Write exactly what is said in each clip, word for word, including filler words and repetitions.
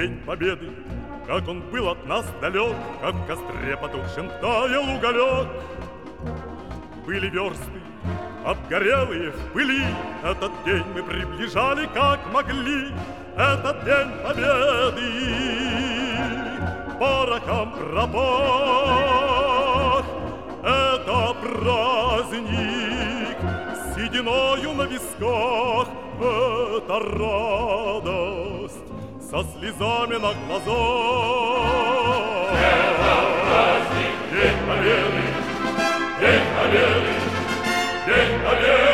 День Победы, как он был от нас далек, как в костре потухшем таял уголек. Были версты, обгорелые в пыли, этот день мы приближали, как могли. Этот День Победы порохом пропах. Это праздник с сединою на висках. Это радость со слезами на глазах. Это праздник, День Победы, День Победы, День Победы.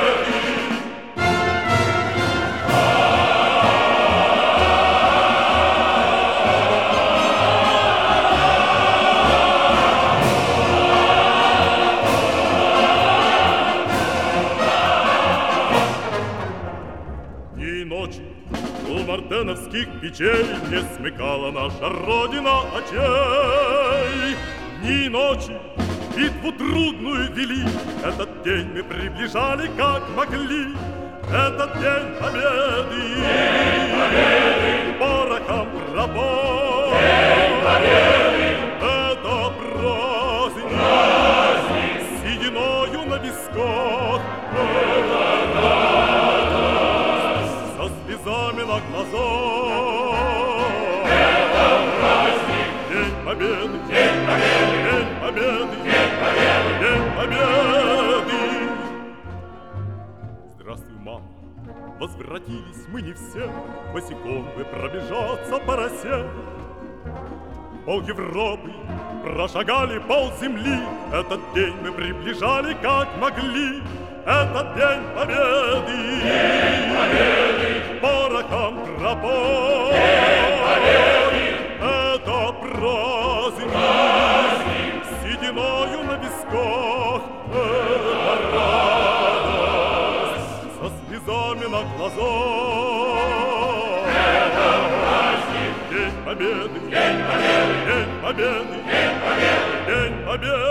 У мартеновских печей не смыкала наша Родина очей. Дни и ночи битву трудную вели, этот день мы приближали, как могли. Этот День Победы, День Победы, порохом пропах. День Победы, это праздник, праздник с сединою на висках. Это радость со слезами на глазах. Это праздник, День Победы, День Победы, День Победы, День Победы, День Победы. Здравствуй, мама, возвратились мы не все, босиком бы пробежаться по росе. Пол Европы прошагали пол земли, этот день мы приближали, как могли. Этот День Победы, День Победы, порохом пропах. День Победы, это праздник, праздник с сединою на висках. Это радость со слезами на глазах. Это праздник, День Победы, День Победы, День Победы, День Победы, День Победы.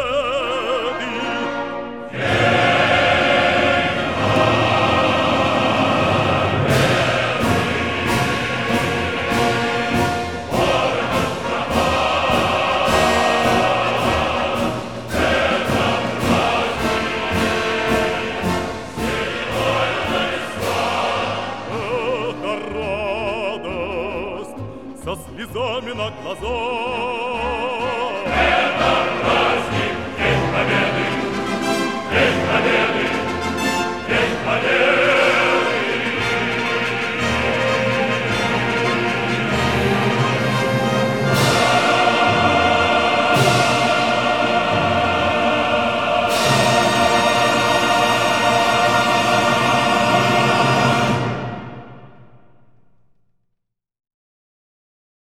Это радость со слезами на глазах. Это